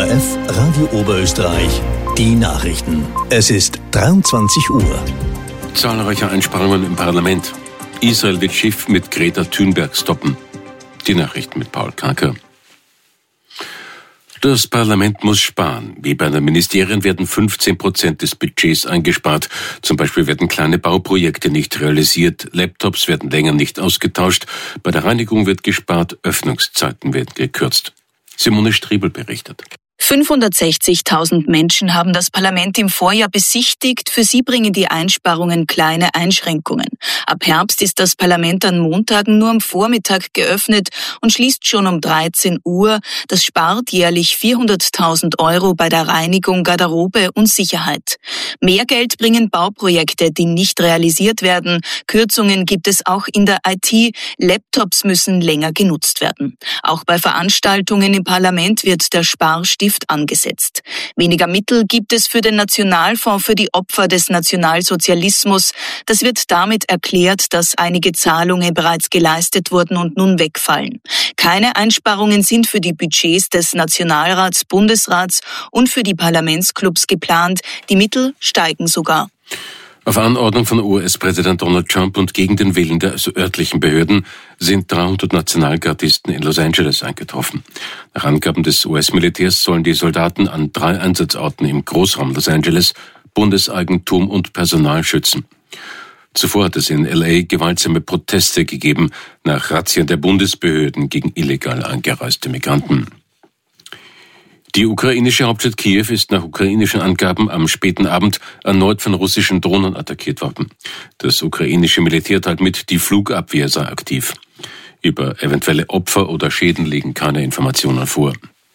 ORF Radio Oberösterreich, die Nachrichten. Es ist 23 Uhr. Zahlreiche Einsparungen im Parlament. Israel wird Schiff mit Greta Thunberg stoppen. Die Nachrichten mit Paul Kaker. Das Parlament muss sparen. Wie bei den Ministerien werden 15% des Budgets eingespart. Zum Beispiel werden kleine Bauprojekte nicht realisiert, Laptops werden länger nicht ausgetauscht, bei der Reinigung wird gespart, Öffnungszeiten werden gekürzt. Simone Striebel berichtet. 560.000 Menschen haben das Parlament im Vorjahr besichtigt. Für sie bringen die Einsparungen kleine Einschränkungen. Ab Herbst ist das Parlament an Montagen nur am Vormittag geöffnet und schließt schon um 13 Uhr. Das spart jährlich 400.000 Euro bei der Reinigung, Garderobe und Sicherheit. Mehr Geld bringen Bauprojekte, die nicht realisiert werden. Kürzungen gibt es auch in der IT. Laptops müssen länger genutzt werden. Auch bei Veranstaltungen im Parlament wird der Sparstift angesetzt. Weniger Mittel gibt es für den Nationalfonds für die Opfer des Nationalsozialismus. Das wird damit erklärt, dass einige Zahlungen bereits geleistet wurden und nun wegfallen. Keine Einsparungen sind für die Budgets des Nationalrats, Bundesrats und für die Parlamentsclubs geplant. Die Mittel steigen sogar. Auf Anordnung von US-Präsident Donald Trump und gegen den Willen der örtlichen Behörden sind 300 Nationalgardisten in Los Angeles eingetroffen. Nach Angaben des US-Militärs sollen die Soldaten an 3 Einsatzorten im Großraum Los Angeles Bundeseigentum und Personal schützen. Zuvor hat es in L.A. gewaltsame Proteste gegeben nach Razzien der Bundesbehörden gegen illegal eingereiste Migranten. Die ukrainische Hauptstadt Kiew ist nach ukrainischen Angaben am späten Abend erneut von russischen Drohnen attackiert worden. Das ukrainische Militär teilt mit, die Flugabwehr sei aktiv. Über eventuelle Opfer oder Schäden liegen keine Informationen vor.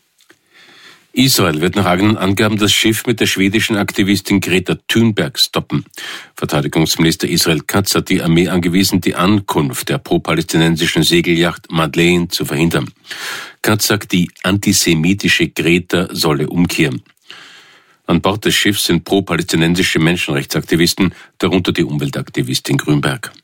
Israel wird nach eigenen Angaben das Schiff mit der schwedischen Aktivistin Greta Thunberg stoppen. Verteidigungsminister Israel Katz hat die Armee angewiesen, die Ankunft der pro-palästinensischen Segelyacht Madeleine zu verhindern. Katz sagt, die antisemitische Greta solle umkehren. An Bord des Schiffs sind pro-palästinensische Menschenrechtsaktivisten, darunter die Umweltaktivistin Grünberg.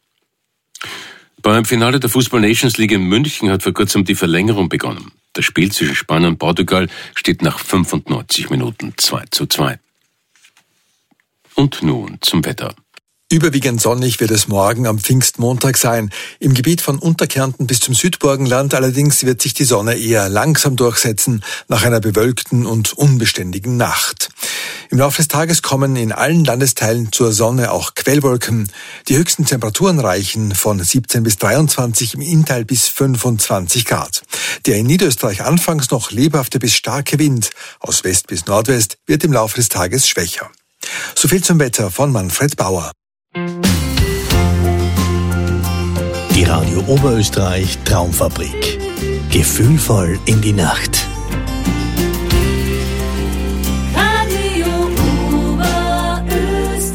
Beim Finale der Fußball Nations League in München hat vor kurzem die Verlängerung begonnen. Das Spiel zwischen Spanien und Portugal steht nach 95 Minuten 2:2. Und nun zum Wetter. Überwiegend sonnig wird es morgen am Pfingstmontag sein. Im Gebiet von Unterkärnten bis zum Südburgenland allerdings wird sich die Sonne eher langsam durchsetzen nach einer bewölkten und unbeständigen Nacht. Im Laufe des Tages kommen in allen Landesteilen zur Sonne auch Quellwolken. Die höchsten Temperaturen reichen von 17 bis 23, im Inntal bis 25 Grad. Der in Niederösterreich anfangs noch lebhafte bis starke Wind aus West bis Nordwest wird im Laufe des Tages schwächer. Soviel zum Wetter von Manfred Bauer. Die Radio Oberösterreich Traumfabrik. Gefühlvoll in die Nacht. Radio Oberösterreich.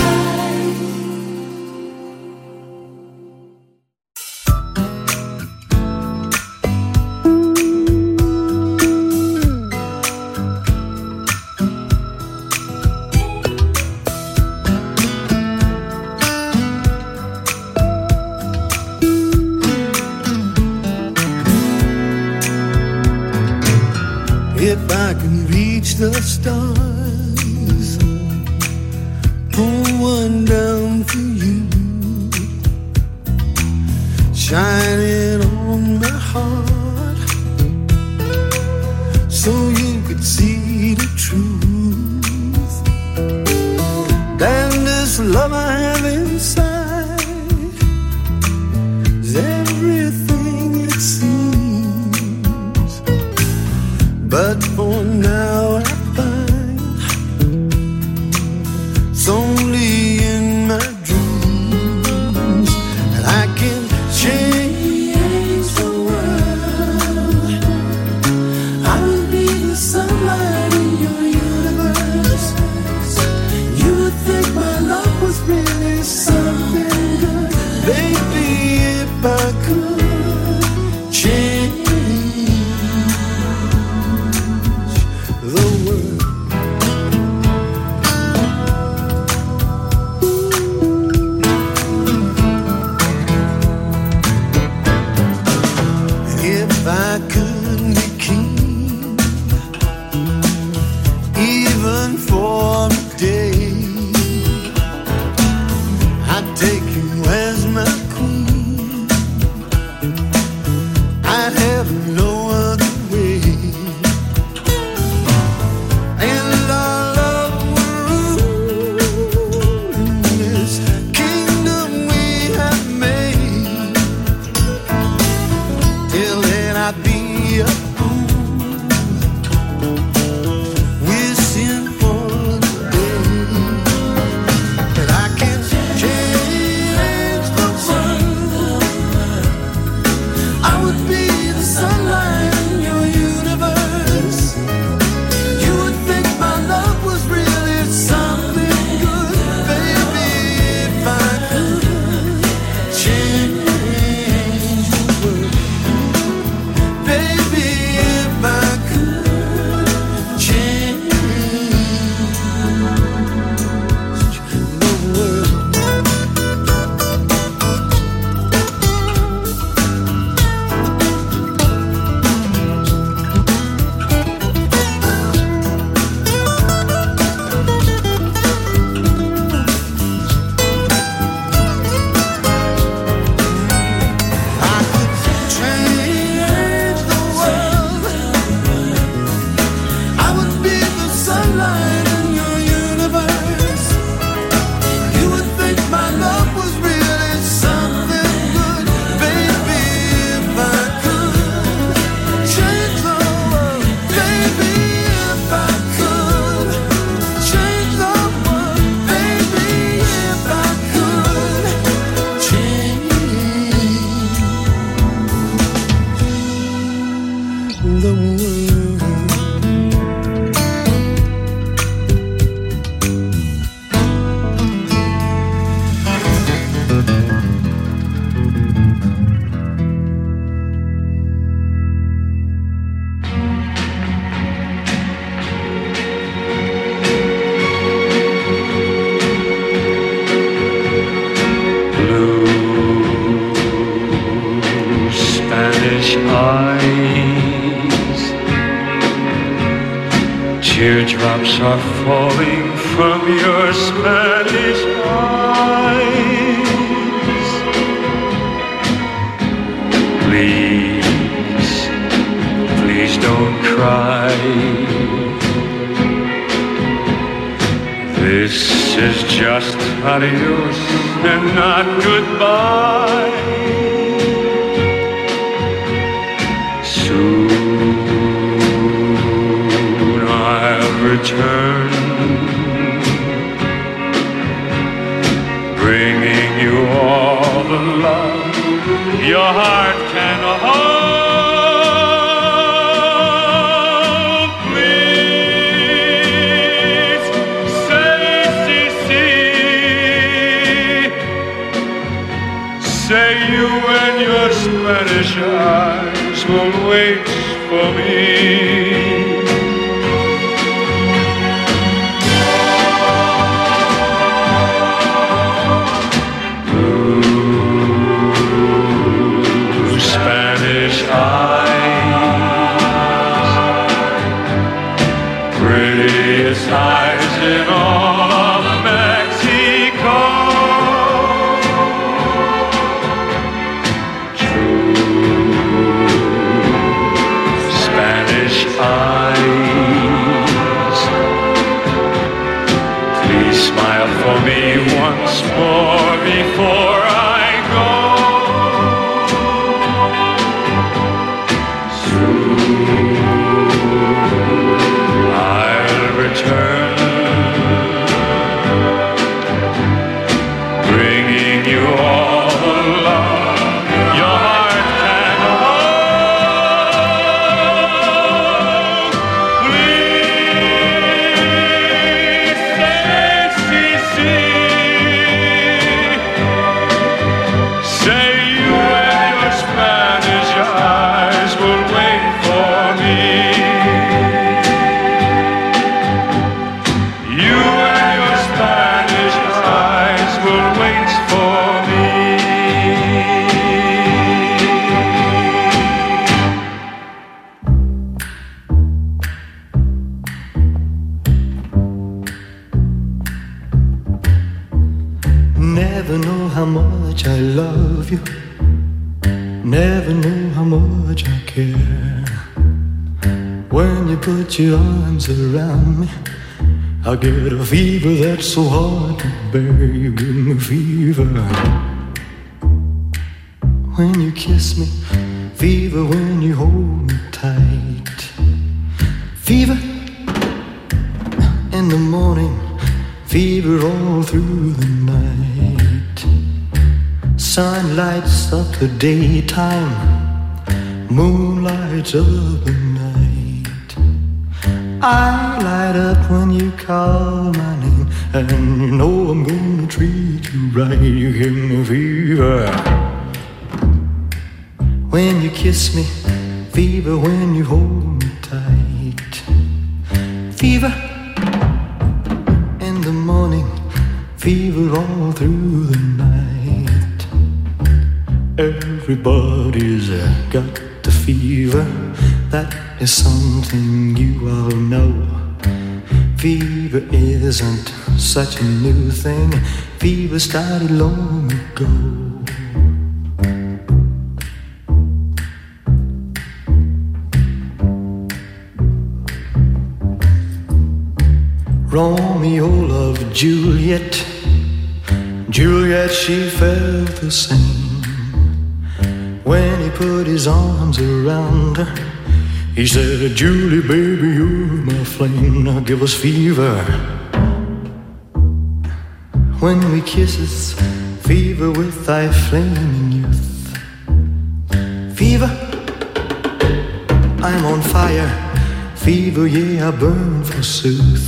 If I can reach the stars, pull one down for you, shine it on my heart, so you could see the truth. Then this love I have inside is everything it seems. But for now I find it's only in my dreams that I can change the world. I will be the sunlight in your universe. You would think my love was really something good. Baby, if I could change the world. If I could be king, I'd have no other way. And our love will rule in this kingdom we have made. Till then I'd be a fool, wishing for the day that I can change the world. I would be the sunlight in your universe. You would think my love was really something good, baby, if I could change the world. Baby, if I could change the world. I could change the world. I would be the sunlight in your universe. You would think my love was really something good, baby, if I could change the world. Baby, if I could change the world. Baby, if I could change the world. Spanish eyes, teardrops are falling from your Spanish eyes. Please, please don't cry. This is just adios and not goodbye. Soon I'll return, bringing you all the love your heart can hold. Please say, say you and your Spanish eyes will wait for me. Blue Spanish eyes, prettiest eyes in all of Mexico. Eyes, please smile for me once more before I go. Soon I'll return, care. When you put your arms around me, I get a fever that's so hard to bear. You give me fever when you kiss me, fever when you hold me tight. Fever in the morning, fever all through the night. Sun lights up the daytime, moon lights up the night. I light up when you call my name, and you know I'm gonna treat you right. You give me fever when you kiss me, fever when you hold me tight. Fever in the morning, fever all through the night. Everybody's got the fever, that is something you all know. Fever isn't such a new thing, fever started long ago. Romeo loved Juliet, Juliet, she felt the same. When he put his arms around her, he said, Julie, baby, you're my flame, now give us fever. When we kisses, fever with thy flaming youth. Fever, I'm on fire, fever, yeah, I burn forsooth.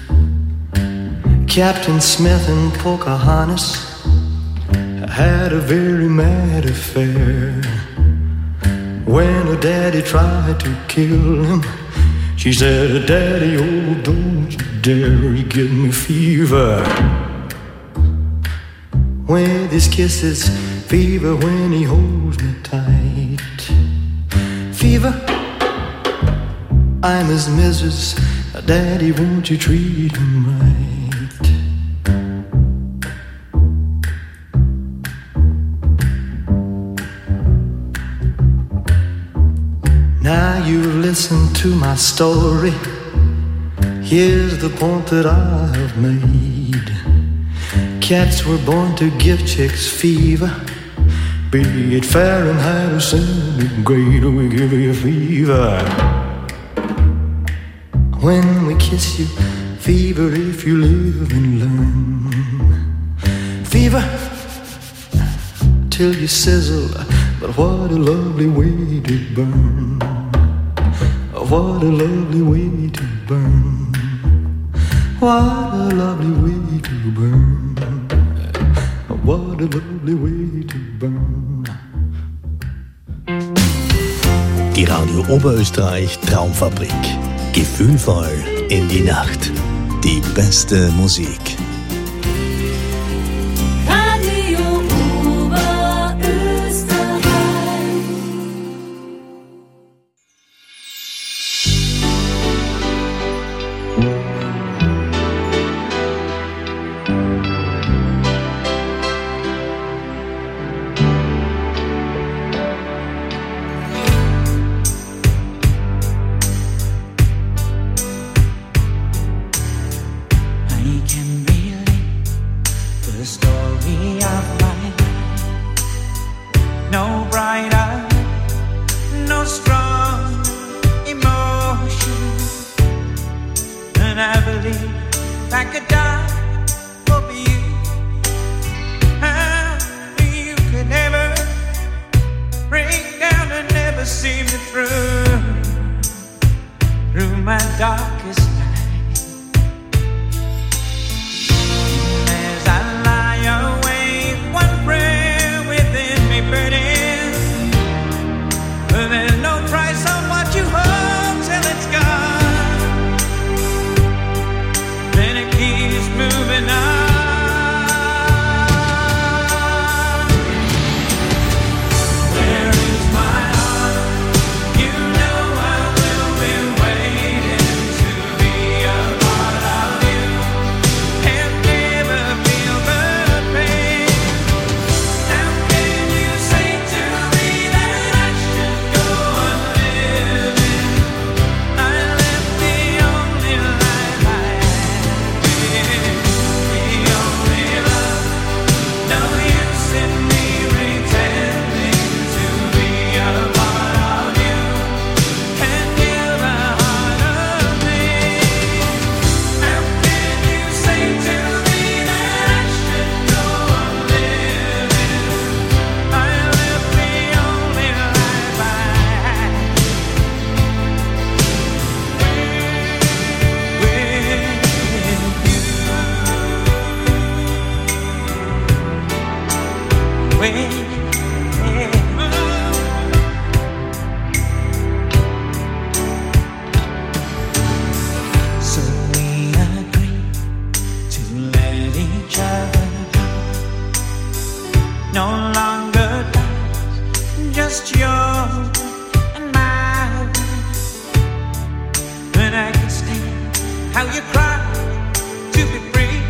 Captain Smith and Pocahontas had a very mad affair. When her daddy tried to kill him, she said, Daddy, oh, don't you dare, he give me fever. With his kisses, fever when he holds me tight. Fever, I'm his missus, Daddy, won't you treat him right? Now you've listened to my story. Here's the point that I have made. Cats were born to give chicks fever, be it Fahrenheit or centigrade, we give you fever. When we kiss you, fever if you live and learn. Fever till you sizzle, but what a lovely way to burn. What a lovely way to burn. What a lovely way to burn. What a lovely way to burn. Die Radio Oberösterreich Traumfabrik. Gefühlvoll in die Nacht. Die beste Musik. Radio Oberösterreich. To be you cry to be free.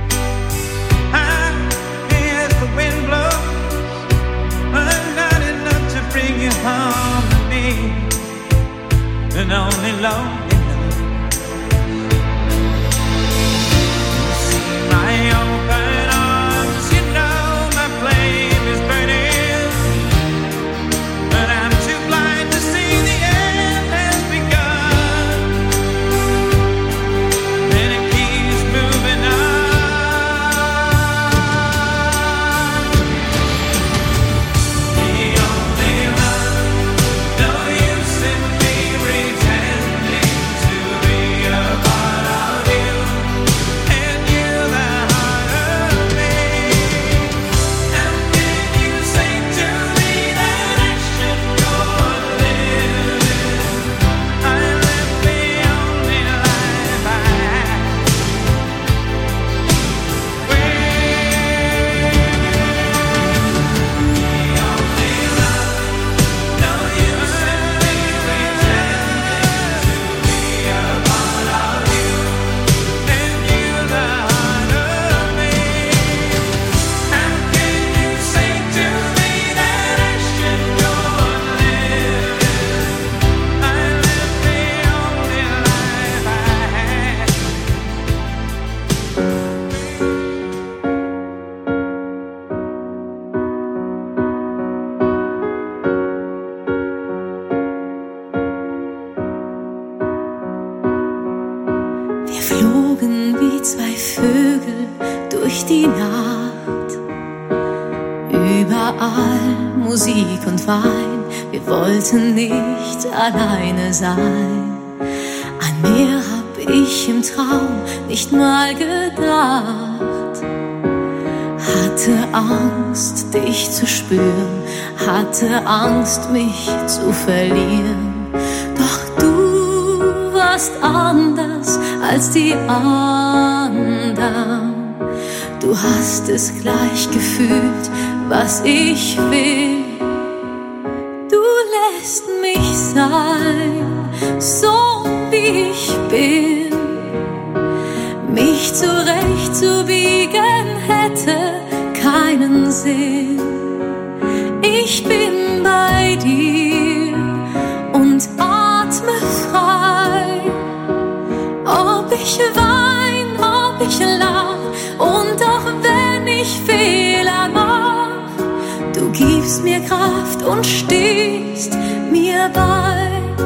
As the wind blows, I'm not enough to bring you home to me. And only lonely love. You see my open arms, you know my flame is burning, but I'm too blind to see the end has begun, and it keeps moving on. The only love, no use in me pretending to be a part of you, and you're the heart of me. How can you say to me that I should go on living? I live the only life I have. The only love, no use in me pretending to be a part of you, and you're the heart of me. How can you say to me that I should go on living? I live the only life I have. Wir flogen wie zwei Vögel durch die Nacht. Überall Musik und Wein. Wir wollten nicht alleine sein. An mehr hab ich im Traum nicht mal gedacht. Hatte Angst, dich zu spüren. Hatte Angst, mich zu verlieren. Doch du warst anders als die anderen. Du hast es gleich gefühlt, was ich will. Du lässt mich sein, so wie ich bin. Mich zurechtzubiegen hätte keinen Sinn. Ich bin bei dir und atme frei. Ob ich wein, ob ich lach, und auch wenn ich Fehler mach, du gibst mir Kraft und stehst mir bei.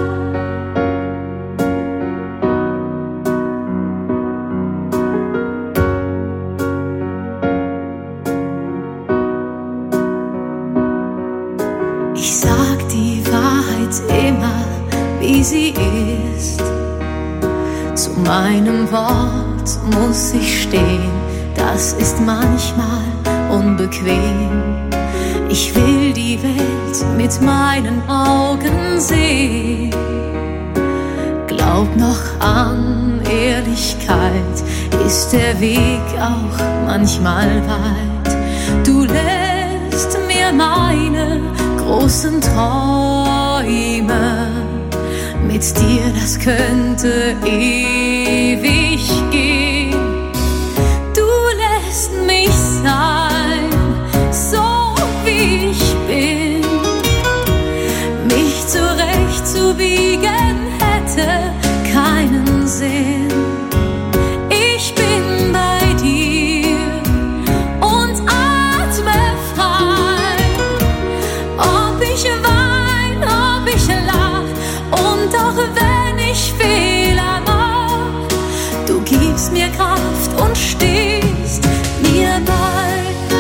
Ich sag die Wahrheit immer, wie sie ist. Zu meinem Wort muss ich stehen, das ist manchmal unbequem. Ich will die Welt mit meinen Augen sehen. Glaub noch an Ehrlichkeit, ist der Weg auch manchmal weit. Du lässt mir meine großen Träume. Mit dir, das könnte ewig gehen. Du lässt mich sein, so wie ich bin. Mich zurechtzubiegen hätte keinen Sinn. Ich bin bei dir und atme frei. Ob ich wein, ob ich lach, und auch wenn ich Fehler mach, du gibst mir Kraft und stehst mir bei.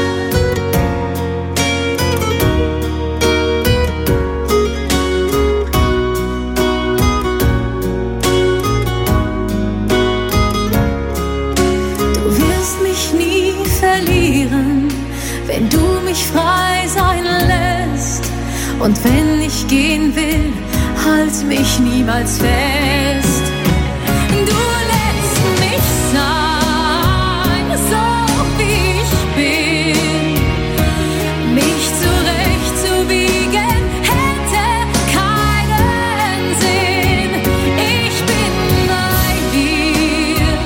Du wirst mich nie verlieren, wenn du mich frei sein lässt. Und wenn ich gehen will, halt mich niemals fest. Du lässt mich sein, so wie ich bin. Mich zurechtzubiegen hätte keinen Sinn. Ich bin bei dir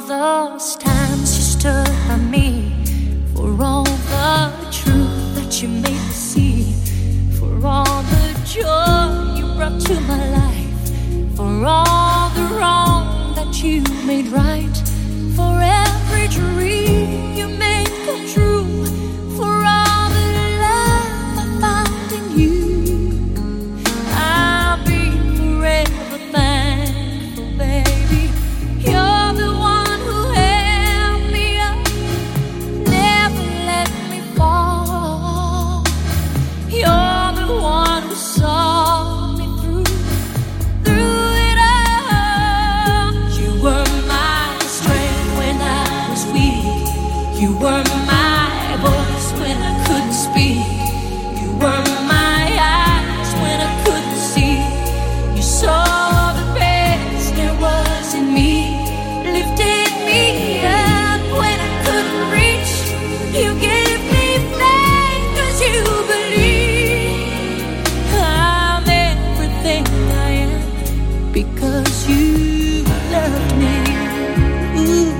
those times you stood by me, for all the truth that you made me see, for all the joy you brought to my life, for all the wrong that you made right, for every dream you made come true, for all the love I found in you. I'll be forever thankful, baby. You're the one who held me up, never let me fall. You're the one who saw me through it all. You were my strength when I was weak. You were my voice when I couldn't speak. You were my eyes when I couldn't see. You saw the best there was in me, lifted me up when I couldn't reach. You gave me faith 'cause you believe I'm everything I am because you loved me. Ooh.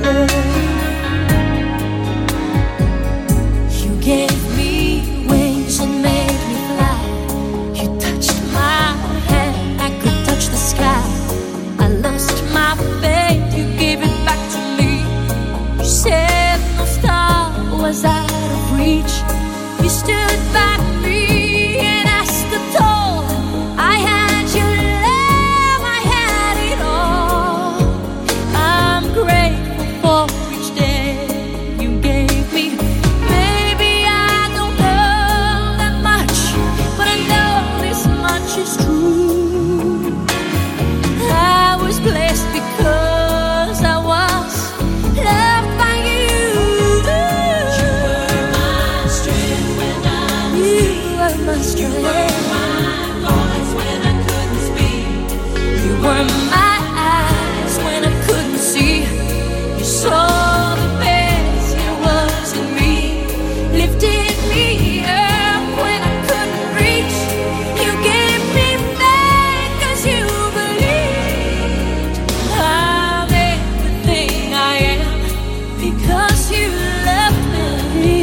You gave me wings and made me fly. You touched my hand, I could touch the sky. I lost my faith, you gave it back to me. You said no star was out of reach. You stood by me and I stood tall. I had your love, I had it all. I'm grateful for each day you gave me. Maybe I don't know that much, but I know this much is true. I was blessed because I was loved by you. You were my strength when I was weak. You were my strength. You were my voice when I couldn't speak. You were my eyes when I couldn't see. You saw the best there was in me, lifted me up when I couldn't reach. You gave me faith 'cause you believed I'm everything I am because you loved me.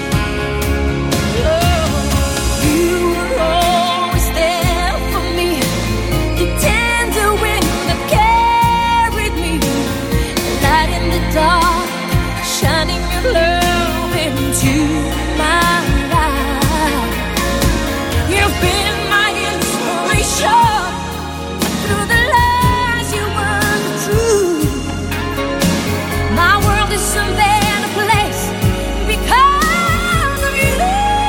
You were always there for me, the tender wind that carried me, the light in the dark, shining your love into my life. You've been my inspiration through the lies you weren't true. My world is a better place because of you.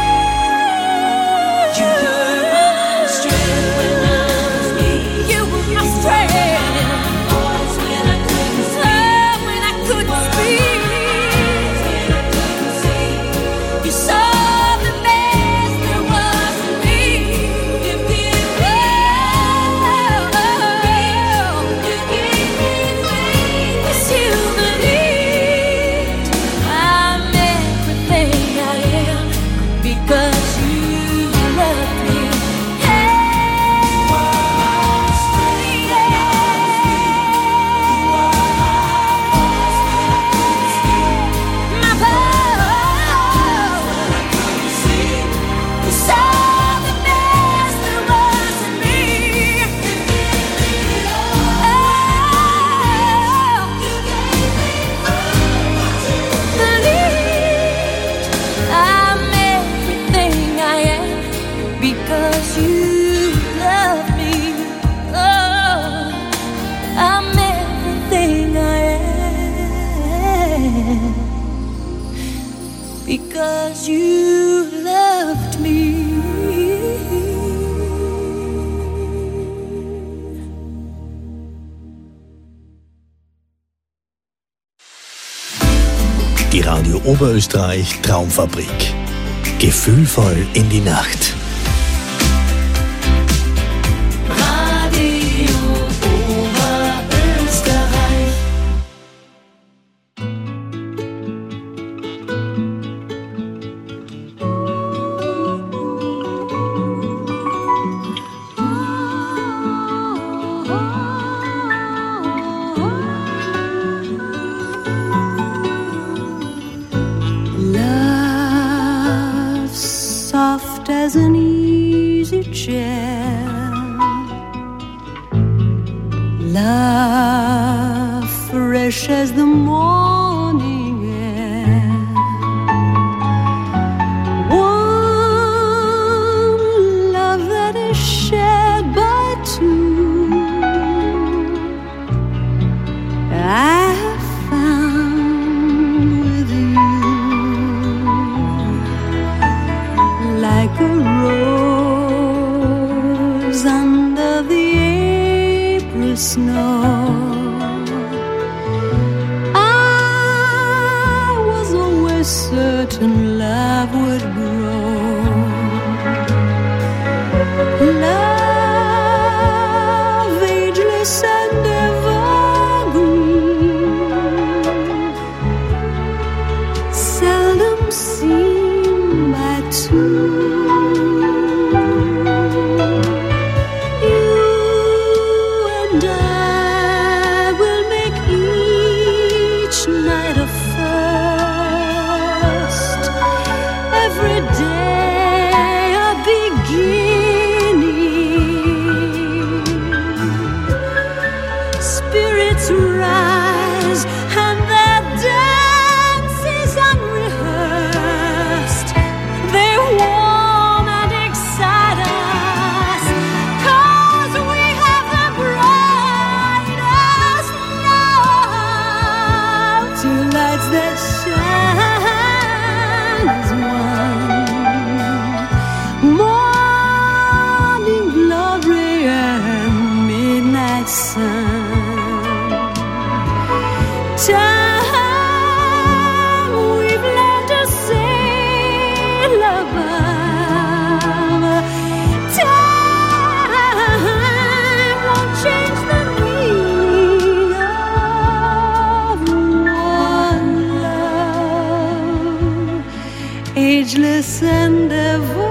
You were my strength when I was weak. You were my strength. Voice when I couldn't speak. When I couldn't speak. When I couldn't see. You saw the best there was in me. You gave me faith. You gave me faith 'cause you believed I'm everything I am because you love me. My you saw the best there was in me. Believed I'm everything I am because you love me. Oh, I'm everything I am because you loved me. Die Radio Oberösterreich Traumfabrik. Gefühlvoll in die Nacht. Radio Oberösterreich. as an easy chair. Love fresh as the morning air. One love that is shared by two. I have found with you, like a rose under the April snow. I was always certain love would grow. Love ageless and evergreen, seldom seen by two. You and I will make each night a first, every day a beginning. Spirits rise and their dance is unrehearsed. They warm and excite us, 'cause we have the brightest love. Two lights that shine as one, morning glory and midnight sun. Time we've learned to sail above. Time won't change the meaning of one love, ageless and ever.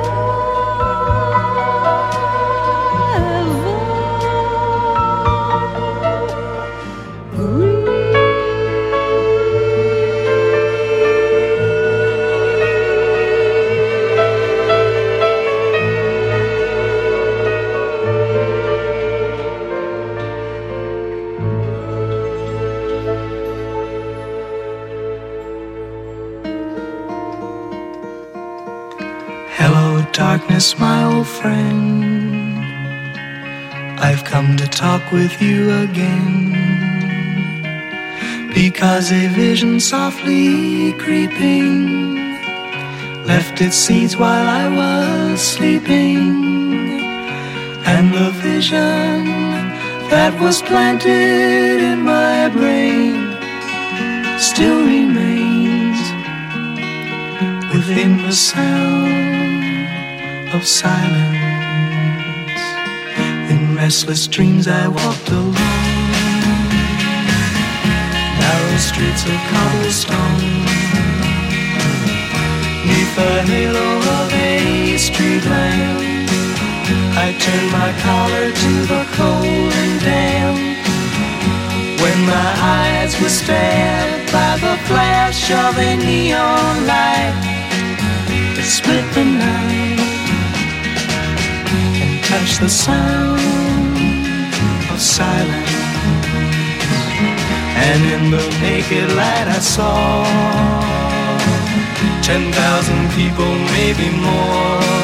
Hello, darkness, my old friend. I've come to talk with you again, because a vision softly creeping left its seeds while I was sleeping, and the vision that was planted in my brain still remains within the sound of silence. In restless dreams I walked alone, narrow streets of cobblestone, neath the halo of a street lamp. I turned my collar to the cold and damp, when my eyes were stared by the flash of a neon light that split the night and touched the sound of silence. And in the naked light I saw 10,000 people, maybe more.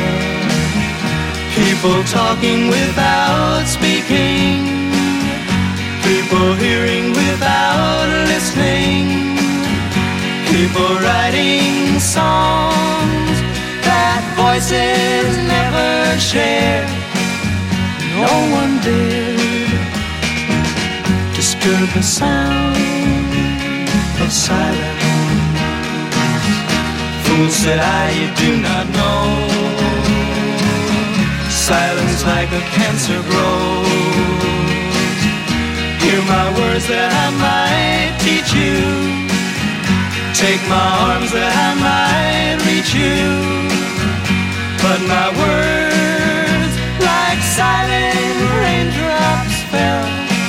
People talking without speaking, people hearing without listening, people writing songs that voices never share. No one dared disturb the sound of silence. Fool, said I, you do not know. Silence like a cancer grows. Hear my words that I might teach you. Take my arms that I might reach you. But my words, like silent raindrops, fell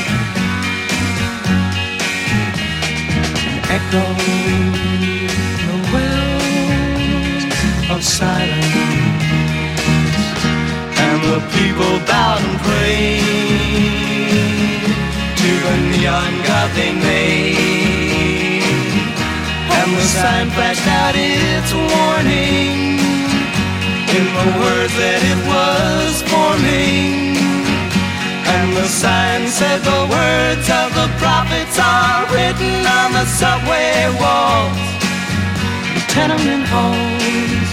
and echoed the wells of silence. the people bowed and prayed to the neon god they made, and the sign flashed out its warning in the words that it was forming. And the sign said the words of the prophets are written on the subway walls, the tenement halls,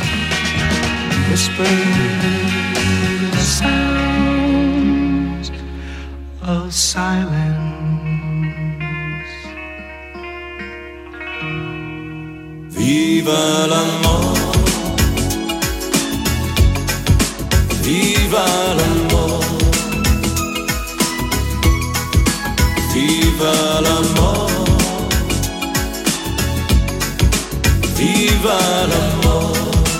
whispered sounds of silence. Viva l'amor, viva l'amor, viva l'amor, viva l'amor.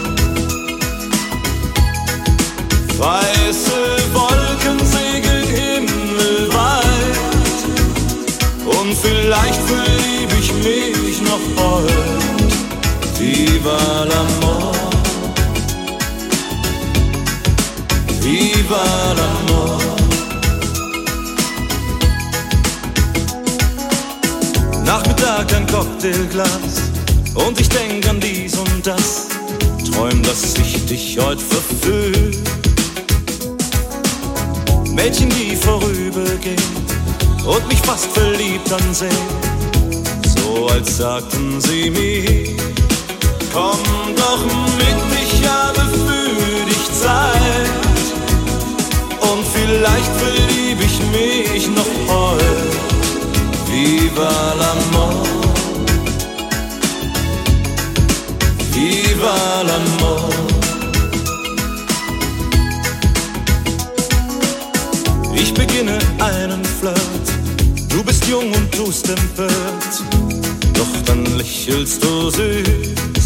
Weiße Wolken segeln himmelweit, und vielleicht verlieb ich mich noch bald. Viva l'amor, viva l'amor. Nachmittag ein Cocktailglas und ich denk an dies und das, träum, dass ich dich heut verführ. Mädchen, die vorübergehen und mich fast verliebt ansehen, so als sagten sie mir, komm doch mit, ich habe für dich Zeit, und vielleicht verlieb ich mich noch heut. Viva l'amor, viva l'amor. Ich beginne einen Flirt, du bist jung und tust empört, doch dann lächelst du süß.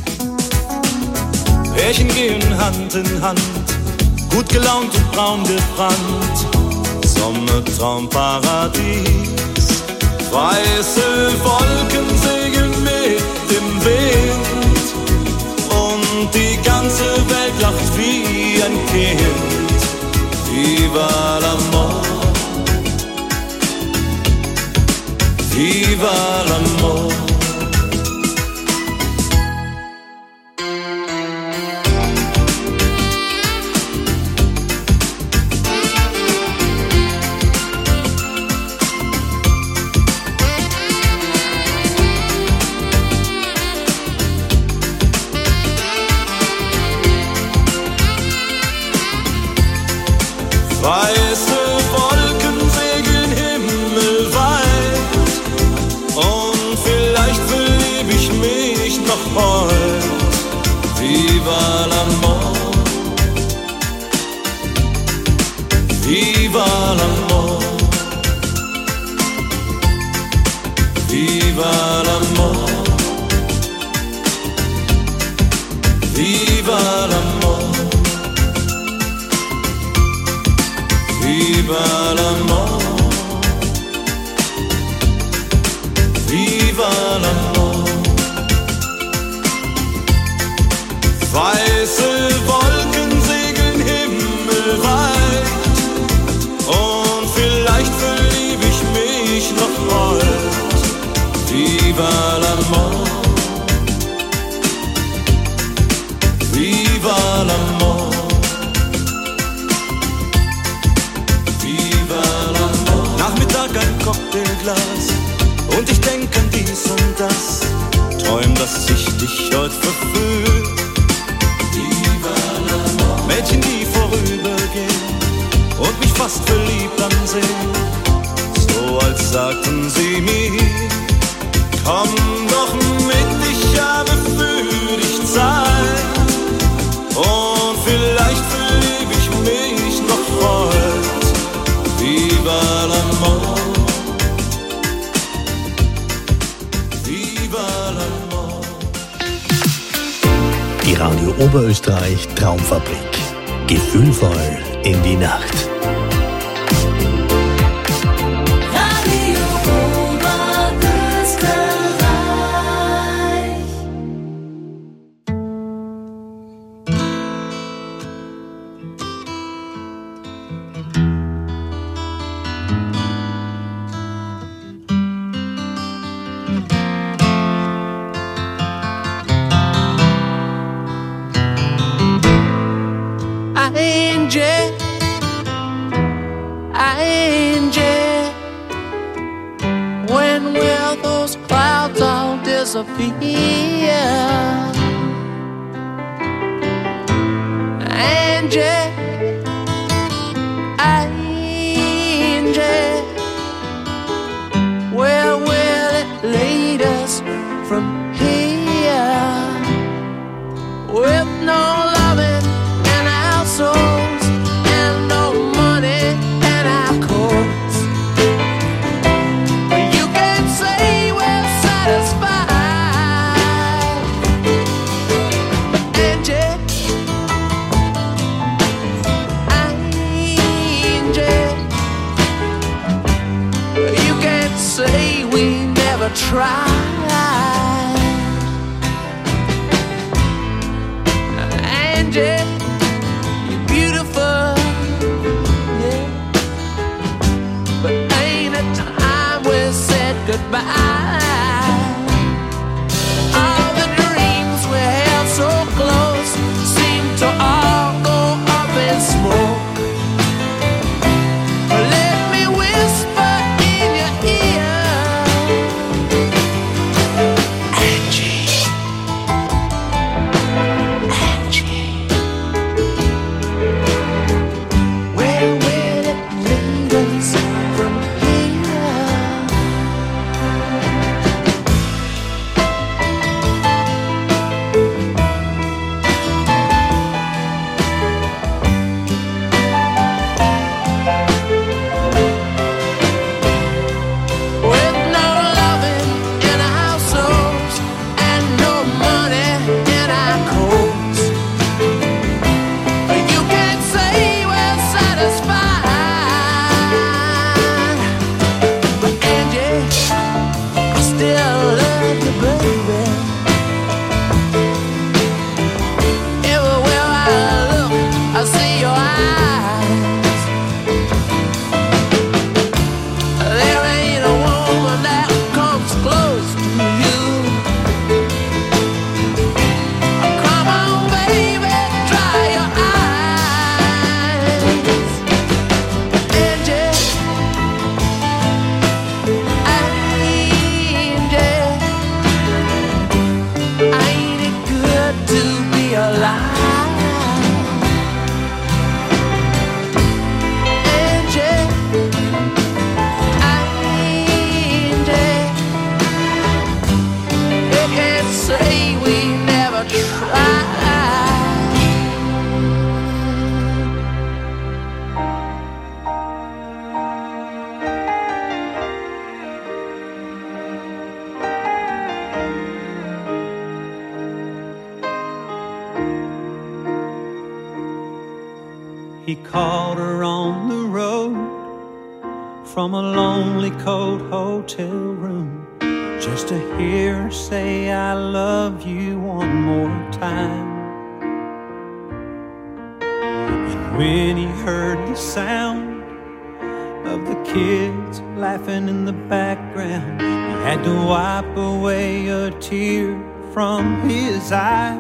Pärchen gehen Hand in Hand, gut gelaunt und braun gebrannt, Sonne, Traumparadies. Weiße Wolken segeln mit dem Wind, und die ganze Welt lacht wie ein Kind. Viva l'amor, viva l'amor. Weiße Wolken segeln himmelweit, und vielleicht verlieb ich mich noch heut. Viva l'amor, viva l'amor, viva l'amor, viva l'amor. Viva l'amor, viva l'amor. Weiße Wolken segeln himmelweit, und vielleicht verlieb ich mich noch heut. Viva l'amor, viva l'amor. Nachmittag ein Cocktailglas und ich denk an dies und das, träum, dass ich dich heut verführ. Mädchen, die vorübergehen und mich fast verliebt ansehen, so als sagten sie mir, komm doch mit, ich habe für dich Zeit, und vielleicht verlieb ich mich noch heut. Viva l'amor, viva l'amor. Die Radio Oberösterreich Traumfabrik. Gefühlvoll in die Nacht. Radio Oberösterreich. disappear. Angie, Angie, where will it lead us from here? With no loving in our souls and no money in our coats, you can say we're satisfied. Angie, Angie, you can't say we never tried. Angie, you're beautiful, yeah, but ain't it time we said goodbye? All the dreams we held so close seem to all go up in smoke. Let me whisper in your ear, Angie, Angie, where will it lead us from here? With no loving in our souls and no money in our coats, you can't say we're satisfied. But Angie, I still love you, baby. Everywhere I look, I see your eyes. There ain't a woman that comes close to you. Come on, baby, dry your eyes. Angie, Angie, ain't it good to be alive? Angie, Angie, you can't say we never tried. He called her on the road from a lonely, cold hotel room, just to hear her say, I love you one more time. And when he heard the sound of the kids laughing in the background, he had to wipe away a tear from his eye.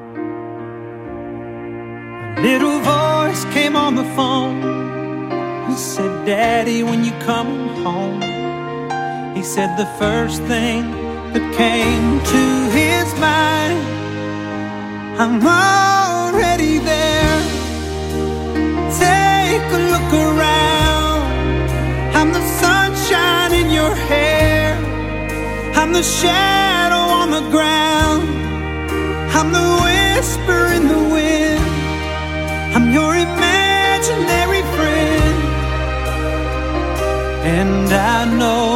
A little voice came on the phone. He said, Daddy, when you coming home? He said the first thing that came to his mind, I'm already there. Take a look around. I'm the sunshine in your hair. I'm the shadow on the ground. I'm the whisper in the wind. I'm your imaginary friend. And I know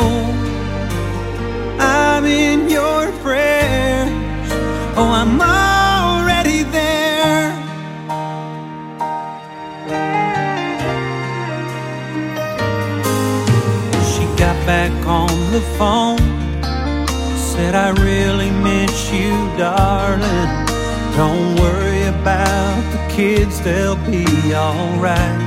I'm in your prayers. Oh, I'm already there. She got back on the phone, said, I really miss you, darling. Don't worry about the kids, they'll be alright.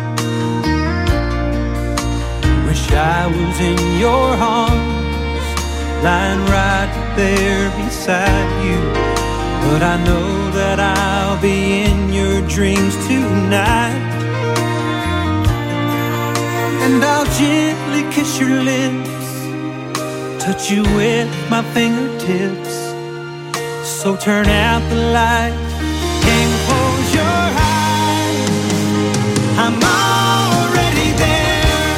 Wish I was in your arms, lying right there beside you. But I know that I'll be in your dreams tonight. And I'll gently kiss your lips touch you with my fingertips. So turn out the light and close your eyes. I'm already there.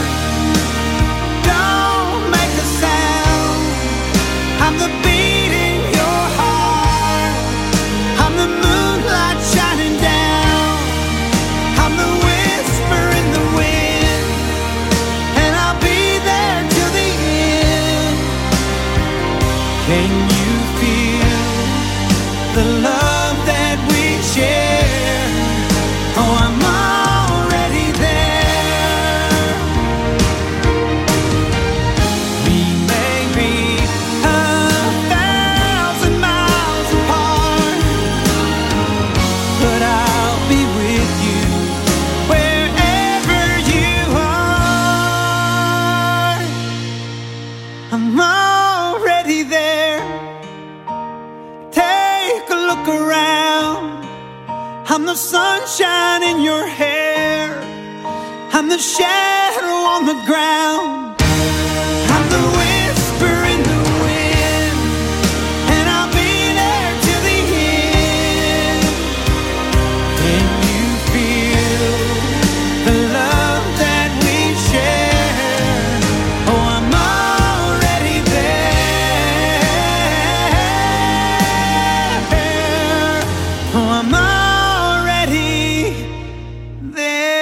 Don't make a sound. I'm the beat in your heart. I'm the moonlight shining down. I'm the whisper in the wind, and I'll be there till the end. Can you feel the love that we share? Oh, I'm already there. We may be 1,000 miles apart, but I'll be with you wherever you are. I'm already there. Take a look around. I'm the sunshine in your hair. I'm the shadow on the ground. I'm the whisper in the wind, and I'll be there till the end. Can you feel the love that we share? Oh, I'm already there. Oh, I'm already there.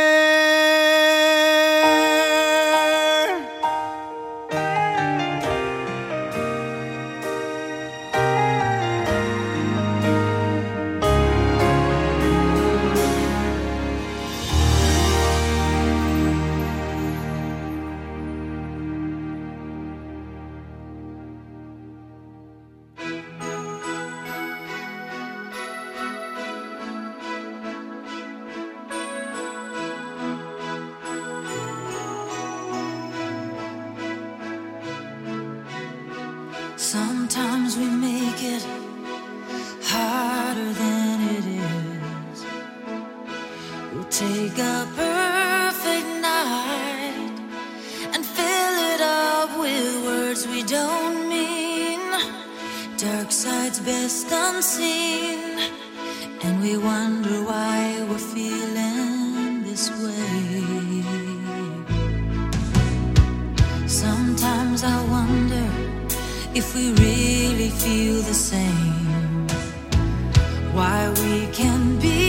Sometimes we make it harder than it is. We'll take a perfect night and fill it up with words we don't mean. Dark sides best unseen, and we wonder why we're feeling this way. Sometimes I wonder if we really feel the same, why we can be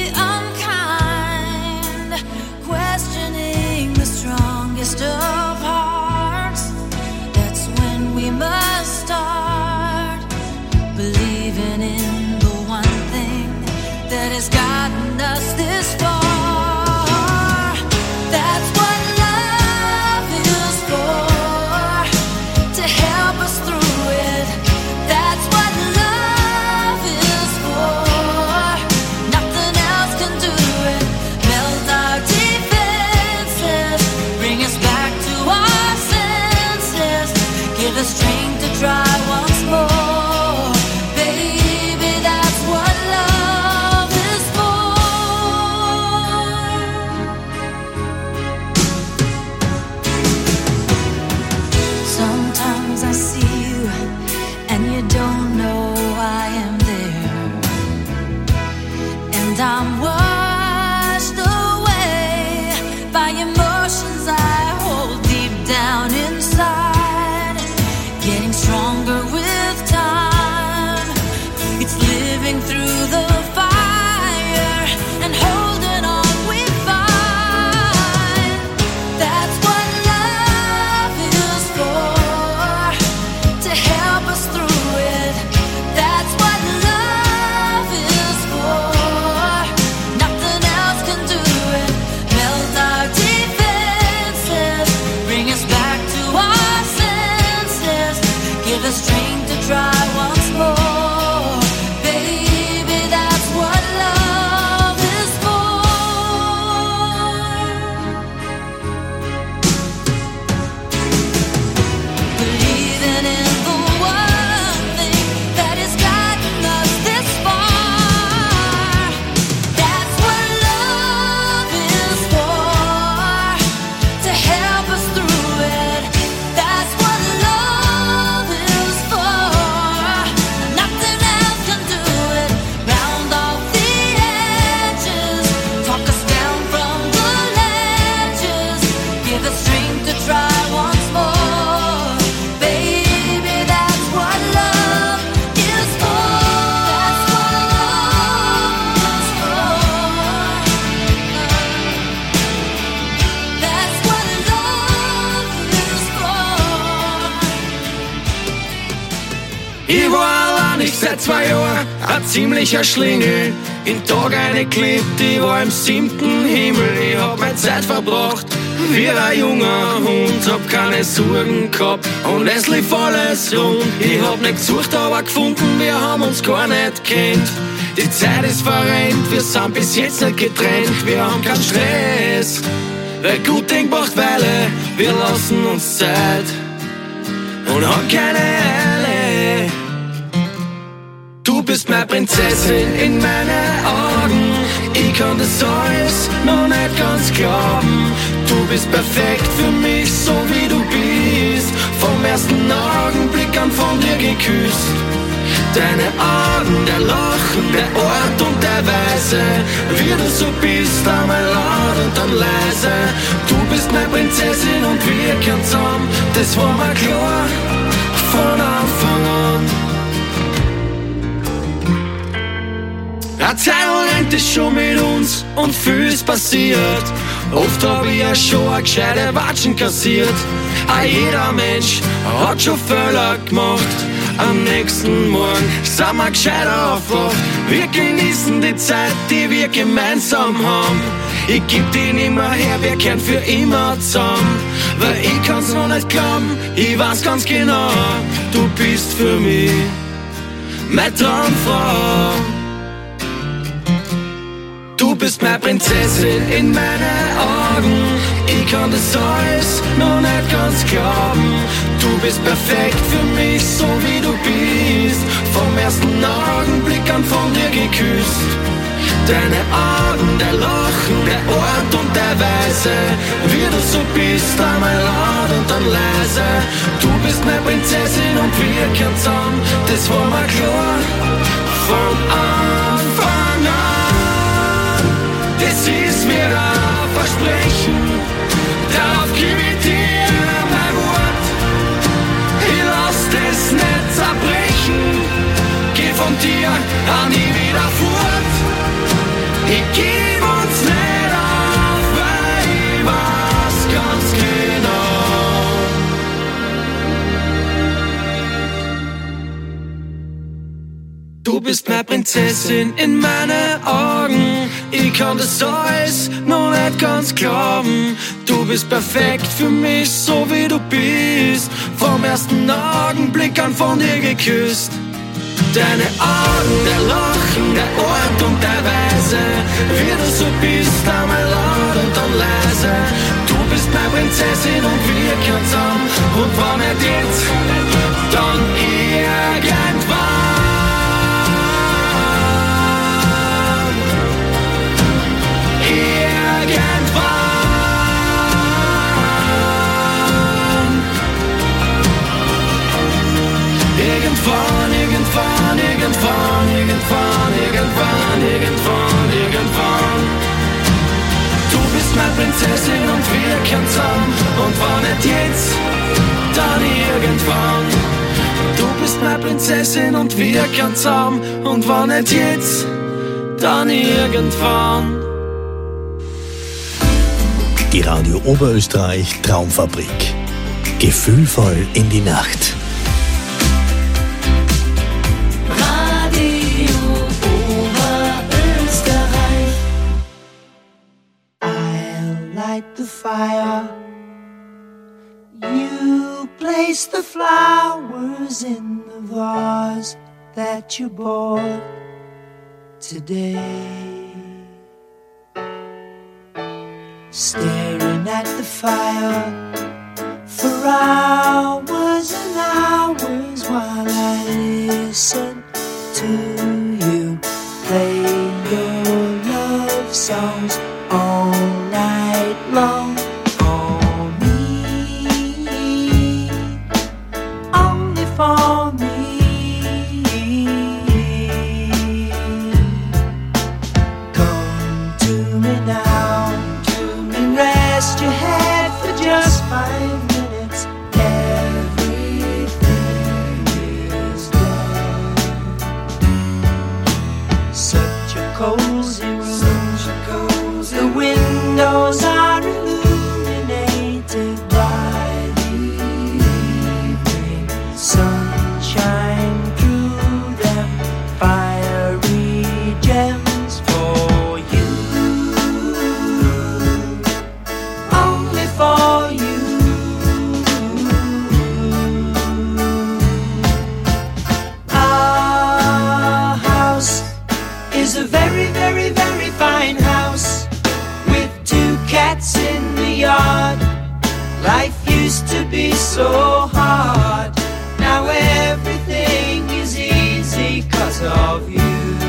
unkind, questioning the strongest of hearts. That's when we must start believing in the one thing that has gotten us this far. That's what love is for, to help us through it. That's what love is for. Nothing else can do it. Melt our defenses, bring us back to our senses, give us strength to try once more. Baby, that's what love is for. Sometimes I see you and you don't know I am there, and I'm washed away by emotions I hold deep down inside, getting stronger with time. It's living through the fire and holding on we find. That's what love is for, to help us through it. That's what love is for. Nothing else can do it. Melt our defenses, bring us back to our senses, give us strength to try once more. Baby, that's what love is for. Believing in the one thing that has gotten us this far. That's what love is for, to help us through it. That's what love Ich war allein, ich seit 2 Jahren, ein ziemlicher Schlingel. In Tag eingeklebt, ich war im 7. Himmel. Ich hab meine Zeit verbracht wie ein junger Hund, hab keine Sorgen gehabt und es lief alles rund. Ich hab nicht gesucht, aber gefunden, wir haben uns gar nicht kennt. Die Zeit ist verrennt, wir sind bis jetzt nicht getrennt. Wir haben keinen Stress, weil gut Ding braucht Weile. Wir lassen uns Zeit und haben keine Eile. Du bist meine Prinzessin in meinen Augen. Ich kann das alles noch nicht ganz glauben. Du bist perfekt für mich, so wie du bist. Vom ersten Augenblick an von dir geküsst. Deine Augen, der Lachen, der Ort und der Weise. Wie du so bist, einmal laut und dann leise. Du bist meine Prinzessin und wir kehren zusammen. Das war mir klar von Anfang an. Eine Zeit rennt es schon mit uns und viel ist passiert. Oft hab ich ja schon eine gescheite Watschen kassiert. Auch jeder Mensch hat schon Fehler gemacht. Am nächsten Morgen sind wir gescheiter aufwacht. Wir genießen die Zeit, die wir gemeinsam haben. Ich geb die nimmer her, wir kehren für immer zusammen. Weil ich kann's noch nicht glauben, ich weiß ganz genau. Du bist für mich meine Traumfrau. Du bist meine Prinzessin in meinen Augen. Ich kann das alles noch nicht ganz glauben. Du bist perfekt für mich, so wie du bist. Vom ersten Augenblick an von dir geküsst. Deine Augen, der Lachen, der Ort und der Weise. Wie du so bist, einmal laut und dann leise. Du bist meine Prinzessin und wir kehren zusammen. Das war mir klar von Anfang an. Das ist mir ein Versprechen, darauf gebe ich dir mein Wort. Ich lass das nicht zerbrechen, geh von dir auch nie wieder fort. Ich geb uns nicht auf, weil ich weiß ganz genau. Du bist meine Prinzessin in meinen Augen. Ich kann das alles noch nicht ganz glauben. Du bist perfekt für mich, so wie du bist. Vom ersten Augenblick an von dir geküsst. Deine Augen, der Lachen, der Ort und der Weise. Wie du so bist, einmal laut und dann leise. Du bist meine Prinzessin und wir kehren zusammen. Und wenn nicht jetzt, dann irgendwann. Irgendwann. Du bist meine Prinzessin und wir kehren zusammen. Und wenn nicht jetzt, dann irgendwann. Du bist meine Prinzessin und wir kehren zusammen. Und wenn nicht jetzt, dann irgendwann. Die Radio Oberösterreich Traumfabrik. Gefühlvoll in die Nacht. The fire, you place the flowers in the vase that you bought today. Staring at the fire for hours and hours while I listen to you play your love songs all night long. For me, only for me. Come to me now, and rest your head for just 5 minutes. Everything is done. so hard. Now everything is easy 'cause of you.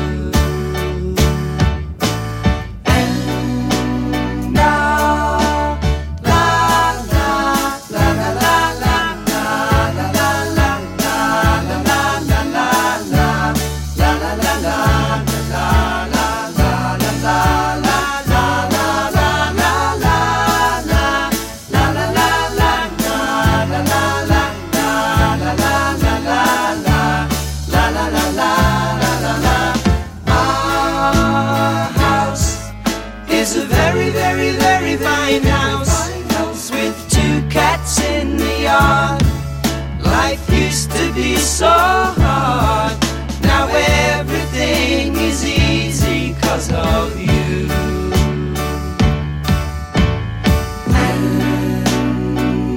Life used to be so hard. Now everything is easy 'cause of you. And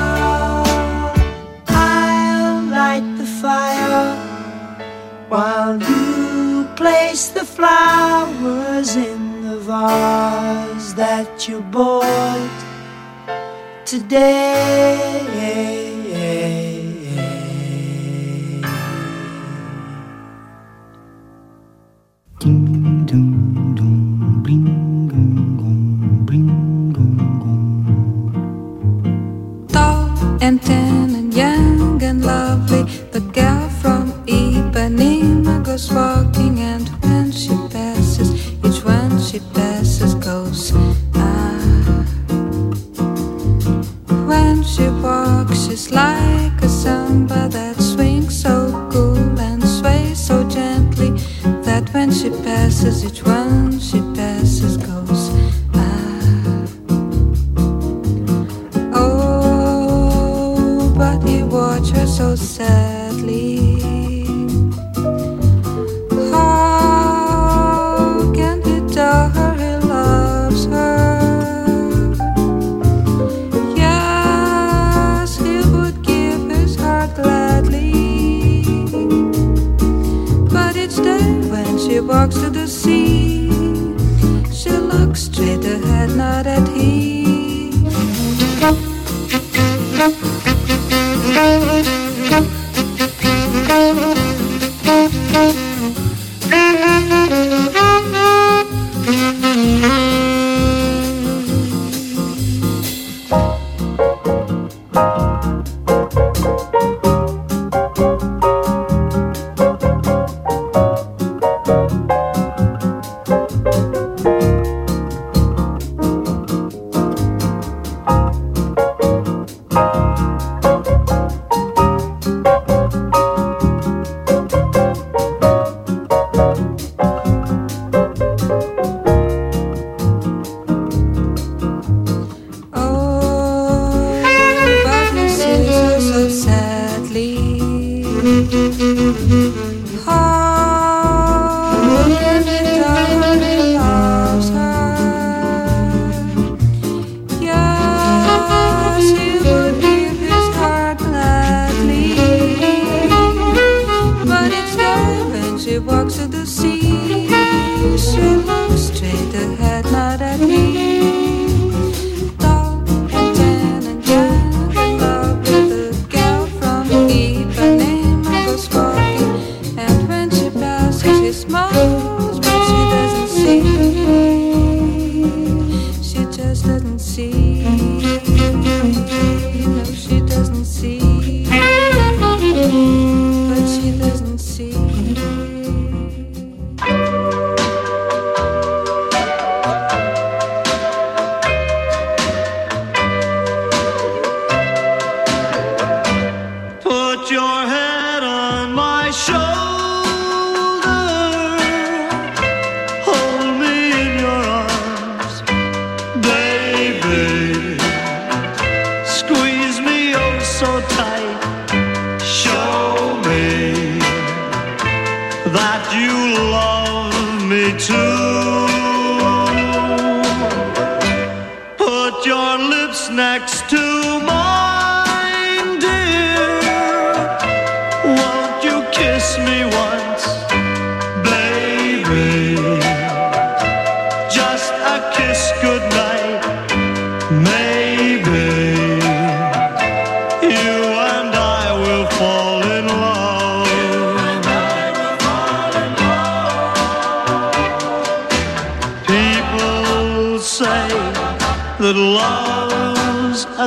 I'll light the fire while you place the flowers in the vase that you bought today. Tall and thin and young and lovely, the girl from Ipanema goes walking, and when she passes, each one she passes goes When she walks, she's like a samba that swings so cool and sways so gently that when she passes, each one she passes goes Oh, but he watched her so sadly. How can he tell her he loves her? She walks to the sea. She looks straight ahead, not at him. Next to mine, dear, won't you kiss me once, baby? Just a kiss goodnight, maybe you that love's a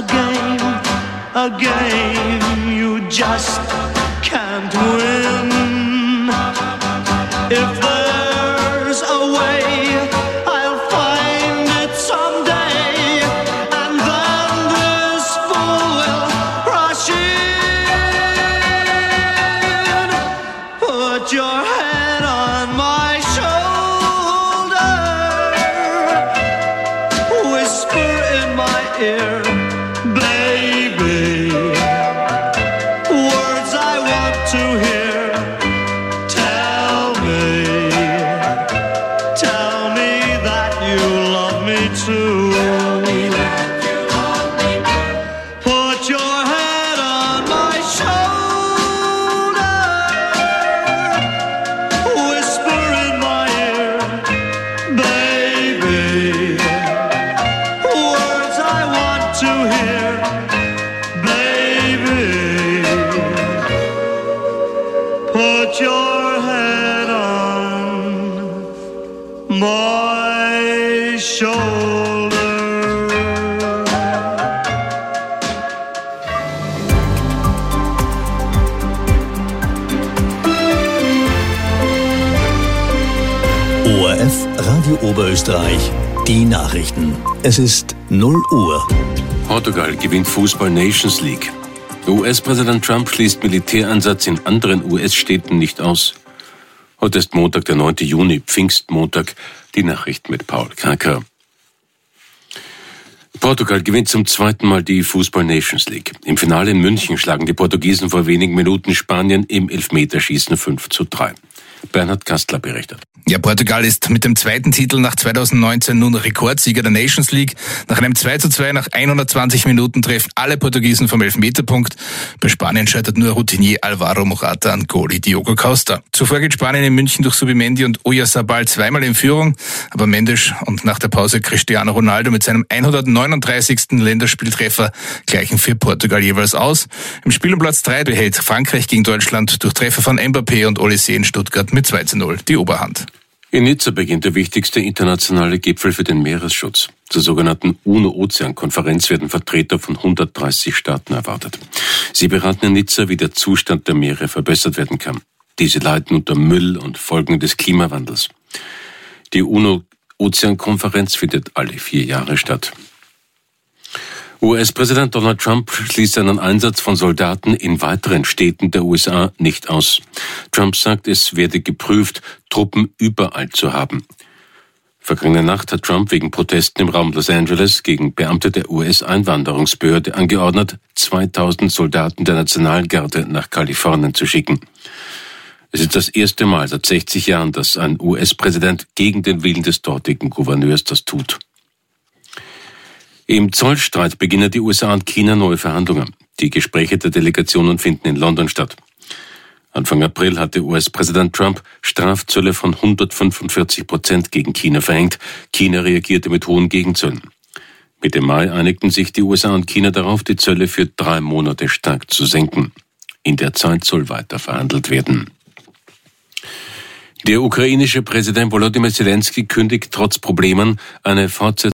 game you just can't win. If there's a way, I'll find it someday, and then this fool will rush in. Put your head on my shoulder, whisper in my ear, baby, words I want to hear. Tell me that you love me too. Put your head on my shoulder, whisper in my ear, baby, words I want to hear, baby. Put your head on my shoulder. ORF Radio Oberösterreich, die Nachrichten. Es ist 0 Uhr. Portugal gewinnt Fußball Nations League. US-Präsident Trump schließt Militäreinsatz in anderen US-Städten nicht aus. Heute ist Montag, der 9. Juni, Pfingstmontag. Die Nachrichten mit Paul Kraker. Portugal gewinnt zum zweiten Mal die Fußball Nations League. Im Finale in München schlagen die Portugiesen vor wenigen Minuten Spanien im Elfmeterschießen 5:3. Bernhard Kastler berichtet. Ja, Portugal ist mit dem zweiten Titel nach 2019 nun Rekordsieger der Nations League. Nach einem 2:2 nach 120 Minuten treffen alle Portugiesen vom Elfmeterpunkt. Bei Spanien scheitert nur Routinier Alvaro Morata an Goalie Diogo Costa. Zuvor geht Spanien in München durch Subimendi und Oyarzabal zweimal in Führung. Aber Mendes und nach der Pause Cristiano Ronaldo mit seinem 139. Länderspieltreffer gleichen für Portugal jeweils aus. Im Spiel um Platz 3 behält Frankreich gegen Deutschland durch Treffer von Mbappé und Olise in Stuttgart mit 2:0 die Oberhand. In Nizza beginnt der wichtigste internationale Gipfel für den Meeresschutz. Zur sogenannten UNO-Ozean-Konferenz werden Vertreter von 130 Staaten erwartet. Sie beraten in Nizza, wie der Zustand der Meere verbessert werden kann. Diese leiden unter Müll und Folgen des Klimawandels. Die UNO-Ozean-Konferenz findet alle 4 Jahre statt. US-Präsident Donald Trump schließt seinen Einsatz von Soldaten in weiteren Städten der USA nicht aus. Trump sagt, es werde geprüft, Truppen überall zu haben. Vergangene Nacht hat Trump wegen Protesten im Raum Los Angeles gegen Beamte der US-Einwanderungsbehörde angeordnet, 2000 Soldaten der Nationalgarde nach Kalifornien zu schicken. Es ist das erste Mal seit 60 Jahren, dass ein US-Präsident gegen den Willen des dortigen Gouverneurs das tut. Im Zollstreit beginnen die USA und China neue Verhandlungen. Die Gespräche der Delegationen finden in London statt. Anfang April hatte US-Präsident Trump Strafzölle von 145% gegen China verhängt. China reagierte mit hohen Gegenzöllen. Mitte Mai einigten sich die USA und China darauf, die Zölle für 3 Monate stark zu senken. In der Zeit soll weiter verhandelt werden. Der ukrainische Präsident Volodymyr Zelensky kündigt trotz Problemen eine Fortsetzung